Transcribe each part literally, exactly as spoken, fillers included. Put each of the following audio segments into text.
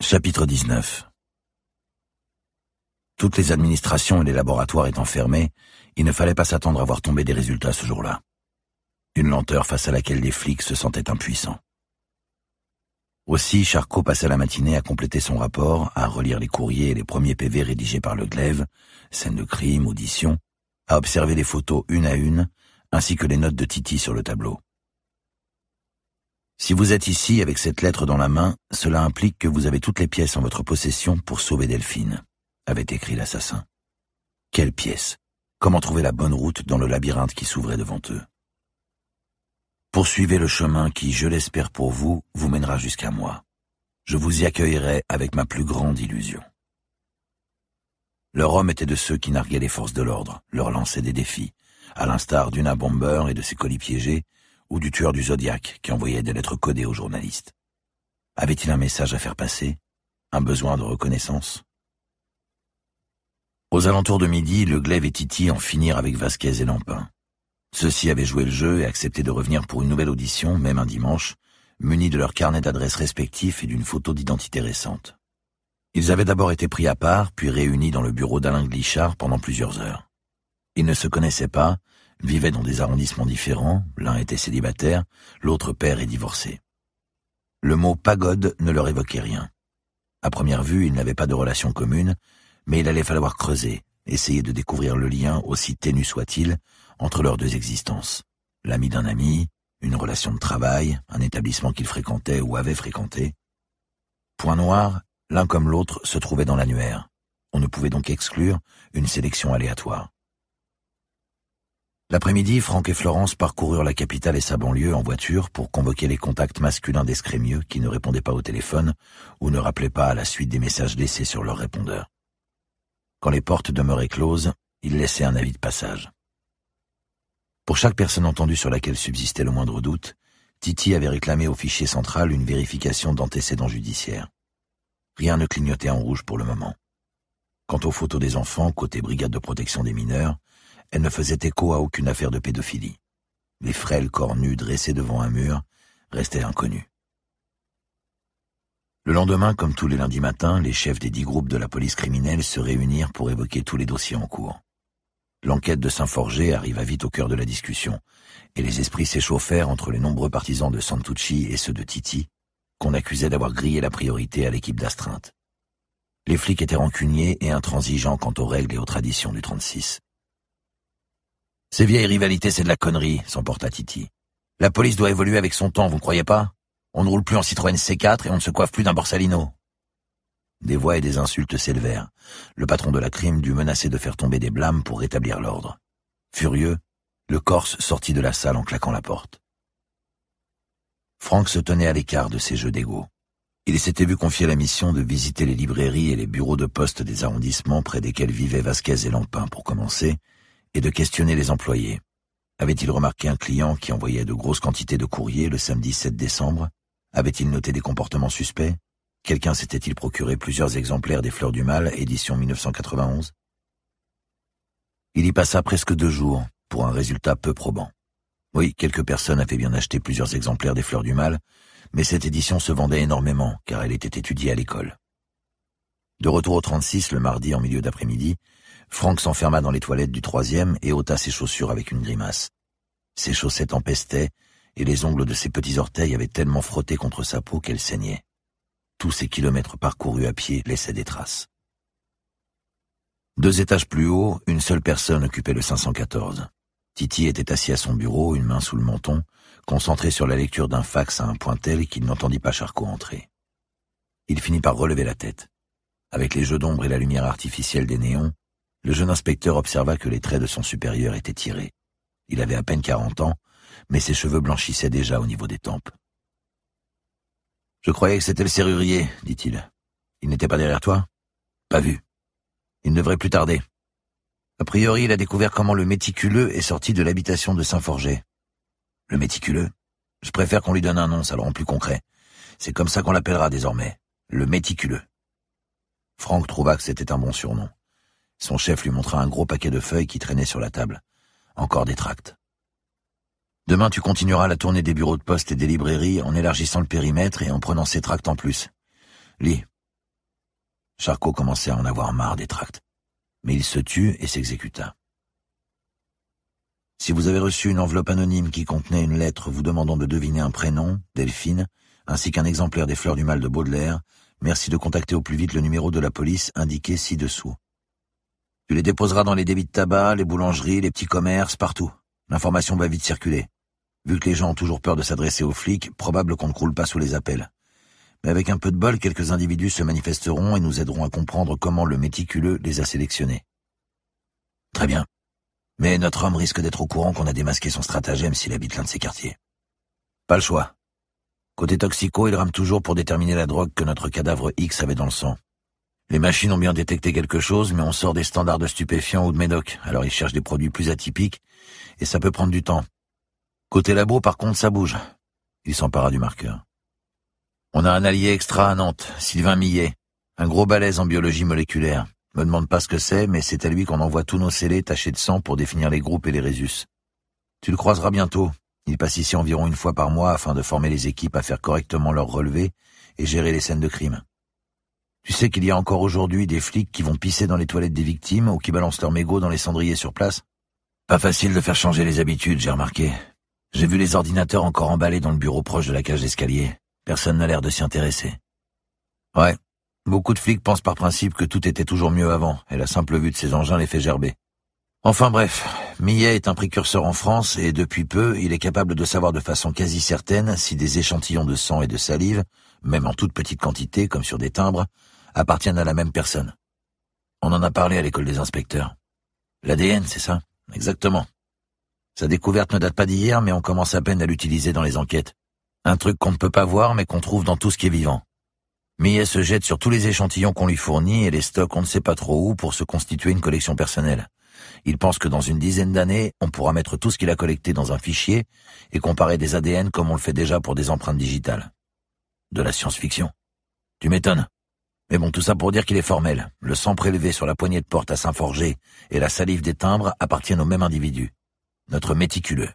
Chapitre dix-neuf. Toutes les administrations et les laboratoires étant fermés, il ne fallait pas s'attendre à voir tomber des résultats ce jour-là. Une lenteur face à laquelle les flics se sentaient impuissants. Aussi, Charcot passait la matinée à compléter son rapport, à relire les courriers et les premiers P V rédigés par le glaive, scènes de crime, auditions, à observer les photos une à une, ainsi que les notes de Titi sur le tableau. Si vous êtes ici avec cette lettre dans la main, cela implique que vous avez toutes les pièces en votre possession pour sauver Delphine, avait écrit l'assassin. Quelles pièces? Comment trouver la bonne route dans le labyrinthe qui s'ouvrait devant eux? Poursuivez le chemin qui, je l'espère pour vous, vous mènera jusqu'à moi. Je vous y accueillerai avec ma plus grande illusion. Leur homme était de ceux qui narguaient les forces de l'ordre, leur lançaient des défis, à l'instar d'Una Bomber et de ses colis piégés, ou du tueur du Zodiac qui envoyait des lettres codées aux journalistes. Avait-il un message à faire passer? Un besoin de reconnaissance? Aux alentours de midi, le glaive et Titi en finirent avec Vasquez et Lampin. Ceux-ci avaient joué le jeu et accepté de revenir pour une nouvelle audition, même un dimanche, munis de leurs carnets d'adresses respectifs et d'une photo d'identité récente. Ils avaient d'abord été pris à part, puis réunis dans le bureau d'Alain Glichard pendant plusieurs heures. Ils ne se connaissaient pas, vivaient dans des arrondissements différents, l'un était célibataire, l'autre père et divorcé. Le mot pagode ne leur évoquait rien. À première vue, ils n'avaient pas de relation commune, mais il allait falloir creuser, essayer de découvrir le lien, aussi ténu soit-il, entre leurs deux existences. L'ami d'un ami, une relation de travail, un établissement qu'ils fréquentaient ou avaient fréquenté. Point noir, l'un comme l'autre se trouvait dans l'annuaire. On ne pouvait donc exclure une sélection aléatoire. L'après-midi, Franck et Florence parcoururent la capitale et sa banlieue en voiture pour convoquer les contacts masculins d'escrémieux qui ne répondaient pas au téléphone ou ne rappelaient pas à la suite des messages laissés sur leur répondeur. Quand les portes demeuraient closes, ils laissaient un avis de passage. Pour chaque personne entendue sur laquelle subsistait le moindre doute, Titi avait réclamé au fichier central une vérification d'antécédents judiciaires. Rien ne clignotait en rouge pour le moment. Quant aux photos des enfants, côté brigade de protection des mineurs, elles ne faisaient écho à aucune affaire de pédophilie. Les frêles corps nus dressés devant un mur restaient inconnus. Le lendemain, comme tous les lundis matins, les chefs des dix groupes de la police criminelle se réunirent pour évoquer tous les dossiers en cours. L'enquête de Saint-Forget arriva vite au cœur de la discussion, et les esprits s'échauffèrent entre les nombreux partisans de Santucci et ceux de Titi, qu'on accusait d'avoir grillé la priorité à l'équipe d'astreinte. Les flics étaient rancuniers et intransigeants quant aux règles et aux traditions du trente-six. Ces vieilles rivalités, c'est de la connerie, s'emporta Titi. La police doit évoluer avec son temps, vous ne croyez pas? On ne roule plus en Citroën C quatre et on ne se coiffe plus d'un Borsalino. Des voix et des insultes s'élevèrent. Le patron de la crime dut menacer de faire tomber des blâmes pour rétablir l'ordre. Furieux, le Corse sortit de la salle en claquant la porte. Franck se tenait à l'écart de ces jeux d'ego. Il s'était vu confier la mission de visiter les librairies et les bureaux de poste des arrondissements près desquels vivaient Vasquez et Lampin pour commencer, et de questionner les employés. Avait-il remarqué un client qui envoyait de grosses quantités de courriers le samedi sept décembre? Avait-il noté des comportements suspects? Quelqu'un s'était-il procuré plusieurs exemplaires des Fleurs du Mal, édition mille neuf cent quatre-vingt-onze? Il y passa presque deux jours, pour un résultat peu probant. Oui, quelques personnes avaient bien acheté plusieurs exemplaires des Fleurs du Mal, mais cette édition se vendait énormément, car elle était étudiée à l'école. De retour au trente-six, le mardi en milieu d'après-midi, Franck s'enferma dans les toilettes du troisième et ôta ses chaussures avec une grimace. Ses chaussettes empestaient, et les ongles de ses petits orteils avaient tellement frotté contre sa peau qu'elle saignait. Tous ces kilomètres parcourus à pied laissaient des traces. Deux étages plus haut, une seule personne occupait le cinq cent quatorze. Titi était assis à son bureau, une main sous le menton, concentré sur la lecture d'un fax à un point tel qu'il n'entendit pas Charcot entrer. Il finit par relever la tête. Avec les jeux d'ombre et la lumière artificielle des néons, le jeune inspecteur observa que les traits de son supérieur étaient tirés. Il avait à peine quarante ans, mais ses cheveux blanchissaient déjà au niveau des tempes. « Je croyais que c'était le serrurier, dit-il. Il n'était pas derrière toi? Pas vu. Il ne devrait plus tarder. A priori, il a découvert comment le méticuleux est sorti de l'habitation de Saint-Forget. Le méticuleux? Je préfère qu'on lui donne un nom, ça le rend plus concret. C'est comme ça qu'on l'appellera désormais. Le méticuleux. » Franck trouva que c'était un bon surnom. Son chef lui montra un gros paquet de feuilles qui traînait sur la table. Encore des tracts. Demain, tu continueras la tournée des bureaux de poste et des librairies en élargissant le périmètre et en prenant ces tracts en plus. Lis. Charcot commençait à en avoir marre des tracts. Mais il se tut et s'exécuta. Si vous avez reçu une enveloppe anonyme qui contenait une lettre vous demandant de deviner un prénom, Delphine, ainsi qu'un exemplaire des Fleurs du Mal de Baudelaire, merci de contacter au plus vite le numéro de la police indiqué ci-dessous. Tu les déposeras dans les débits de tabac, les boulangeries, les petits commerces, partout. L'information va vite circuler. Vu que les gens ont toujours peur de s'adresser aux flics, probable qu'on ne croule pas sous les appels. Mais avec un peu de bol, quelques individus se manifesteront et nous aideront à comprendre comment le méticuleux les a sélectionnés. Très bien. Mais notre homme risque d'être au courant qu'on a démasqué son stratagème s'il habite l'un de ces quartiers. Pas le choix. Côté toxico, il rame toujours pour déterminer la drogue que notre cadavre X avait dans le sang. Les machines ont bien détecté quelque chose, mais on sort des standards de stupéfiants ou de médoc, alors ils cherchent des produits plus atypiques, et ça peut prendre du temps. Côté labo, par contre, ça bouge. Il s'empara du marqueur. On a un allié extra à Nantes, Sylvain Millet, un gros balèze en biologie moléculaire. Me demande pas ce que c'est, mais c'est à lui qu'on envoie tous nos scellés tachés de sang pour définir les groupes et les résus. Tu le croiseras bientôt. Il passe ici environ une fois par mois afin de former les équipes à faire correctement leurs relevés et gérer les scènes de crime. Tu sais qu'il y a encore aujourd'hui des flics qui vont pisser dans les toilettes des victimes ou qui balancent leurs mégots dans les cendriers sur place? Pas facile de faire changer les habitudes, j'ai remarqué. J'ai vu les ordinateurs encore emballés dans le bureau proche de la cage d'escalier. Personne n'a l'air de s'y intéresser. Ouais, beaucoup de flics pensent par principe que tout était toujours mieux avant, et la simple vue de ces engins les fait gerber. Enfin bref, Millet est un précurseur en France et depuis peu, il est capable de savoir de façon quasi certaine si des échantillons de sang et de salive, même en toute petite quantité comme sur des timbres, appartiennent à la même personne. On en a parlé à l'école des inspecteurs. L'A D N, c'est ça? Exactement. Sa découverte ne date pas d'hier, mais on commence à peine à l'utiliser dans les enquêtes. Un truc qu'on ne peut pas voir, mais qu'on trouve dans tout ce qui est vivant. Millet se jette sur tous les échantillons qu'on lui fournit et les stocke on ne sait pas trop où pour se constituer une collection personnelle. Il pense que dans une dizaine d'années, on pourra mettre tout ce qu'il a collecté dans un fichier et comparer des A D N comme on le fait déjà pour des empreintes digitales. De la science-fiction. Tu m'étonnes. Mais bon, tout ça pour dire qu'il est formel. Le sang prélevé sur la poignée de porte à Saint-Forger et la salive des timbres appartiennent au même individu. Notre méticuleux.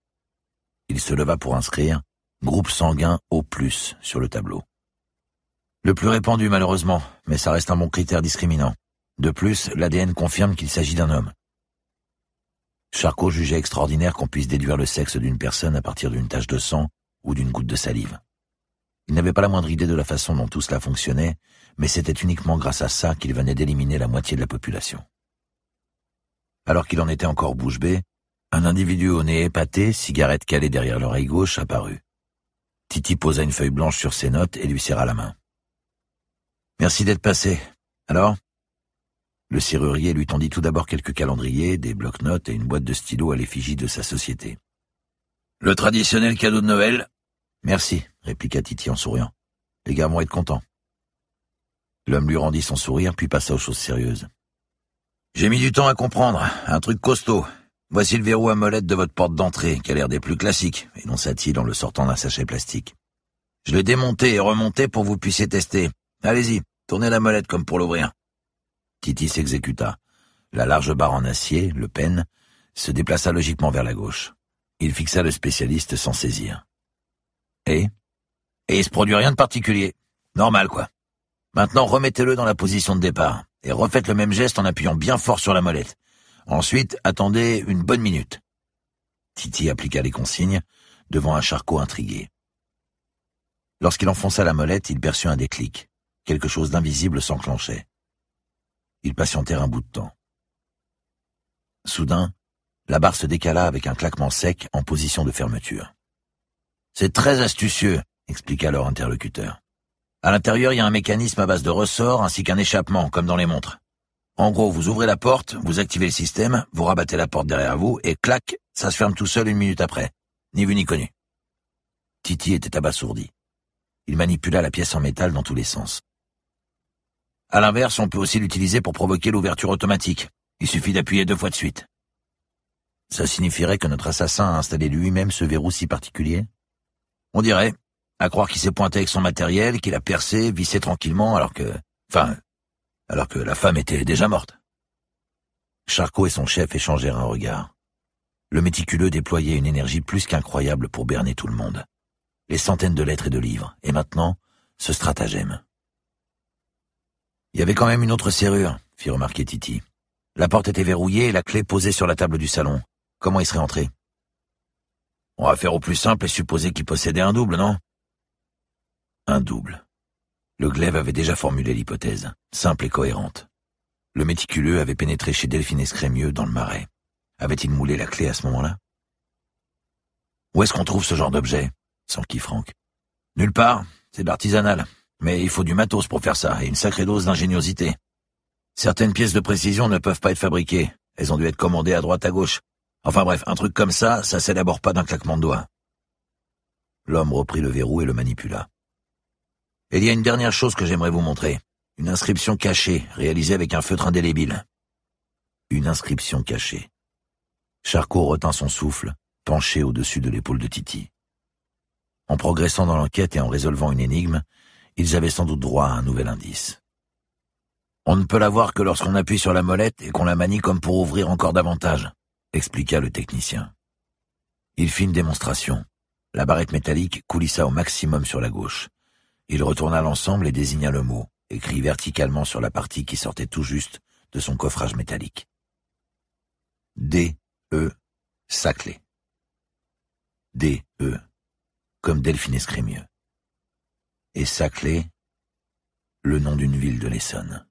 Il se leva pour inscrire « Groupe sanguin O plus » sur le tableau. Le plus répandu malheureusement, mais ça reste un bon critère discriminant. De plus, l'A D N confirme qu'il s'agit d'un homme. Charcot jugeait extraordinaire qu'on puisse déduire le sexe d'une personne à partir d'une tache de sang ou d'une goutte de salive. Il n'avait pas la moindre idée de la façon dont tout cela fonctionnait, mais c'était uniquement grâce à ça qu'il venait d'éliminer la moitié de la population. Alors qu'il en était encore bouche bée, un individu au nez épaté, cigarette calée derrière l'oreille gauche, apparut. Titi posa une feuille blanche sur ses notes et lui serra la main. « Merci d'être passé. Alors ?» Le serrurier lui tendit tout d'abord quelques calendriers, des blocs-notes et une boîte de stylos à l'effigie de sa société. « Le traditionnel cadeau de Noël ?»« Merci, » répliqua Titi en souriant. « Les gars vont être contents. » L'homme lui rendit son sourire, puis passa aux choses sérieuses. « J'ai mis du temps à comprendre, un truc costaud. Voici le verrou à molette de votre porte d'entrée, qui a l'air des plus classiques, énonça-t-il en le sortant d'un sachet plastique. Je l'ai démonté et remonté pour que vous puissiez tester. Allez-y, tournez la molette comme pour l'ouvrir. » Titi s'exécuta. La large barre en acier, le penne, se déplaça logiquement vers la gauche. Il fixa le spécialiste sans saisir. Et Et il se produit rien de particulier. Normal, quoi. Maintenant, remettez-le dans la position de départ, et refaites le même geste en appuyant bien fort sur la molette. Ensuite, attendez une bonne minute. Titi appliqua les consignes, devant un Charcot intrigué. Lorsqu'il enfonça la molette, il perçut un déclic. Quelque chose d'invisible s'enclenchait. Ils patientèrent un bout de temps. Soudain, la barre se décala avec un claquement sec en position de fermeture. « C'est très astucieux », expliqua leur interlocuteur. « À l'intérieur, il y a un mécanisme à base de ressorts ainsi qu'un échappement, comme dans les montres. En gros, vous ouvrez la porte, vous activez le système, vous rabattez la porte derrière vous et clac, ça se ferme tout seul une minute après. Ni vu ni connu. » Titi était abasourdi. Il manipula la pièce en métal dans tous les sens. À l'inverse, on peut aussi l'utiliser pour provoquer l'ouverture automatique. Il suffit d'appuyer deux fois de suite. Ça signifierait que notre assassin a installé lui-même ce verrou si particulier? On dirait, à croire qu'il s'est pointé avec son matériel, qu'il a percé, vissé tranquillement, alors que... Enfin, alors que la femme était déjà morte. Charcot et son chef échangèrent un regard. Le méticuleux déployait une énergie plus qu'incroyable pour berner tout le monde. Les centaines de lettres et de livres, et maintenant, ce stratagème. Il y avait quand même une autre serrure, fit remarquer Titi. La porte était verrouillée et la clé posée sur la table du salon. Comment il serait entré? On va faire au plus simple et supposer qu'il possédait un double, non? Un double. Le glaive avait déjà formulé l'hypothèse, simple et cohérente. Le méticuleux avait pénétré chez Delphine Escrémieux dans le Marais. Avait-il moulé la clé à ce moment-là? Où est-ce qu'on trouve ce genre d'objet? S'enquit Franck. Nulle part, c'est de l'artisanal. Mais il faut du matos pour faire ça, et une sacrée dose d'ingéniosité. Certaines pièces de précision ne peuvent pas être fabriquées. Elles ont dû être commandées à droite à gauche. Enfin bref, un truc comme ça, ça s'élabore pas d'un claquement de doigts. L'homme reprit le verrou et le manipula. Et il y a une dernière chose que j'aimerais vous montrer. Une inscription cachée, réalisée avec un feutre indélébile. Une inscription cachée. Charcot retint son souffle, penché au-dessus de l'épaule de Titi. En progressant dans l'enquête et en résolvant une énigme, ils avaient sans doute droit à un nouvel indice. On ne peut la voir que lorsqu'on appuie sur la molette et qu'on la manie comme pour ouvrir encore davantage, expliqua le technicien. Il fit une démonstration. La barrette métallique coulissa au maximum sur la gauche. Il retourna l'ensemble et désigna le mot, écrit verticalement sur la partie qui sortait tout juste de son coffrage métallique. D, E, Saclay. D, E, comme Delphine Escrémieux. Et Saclay, le nom d'une ville de l'Essonne.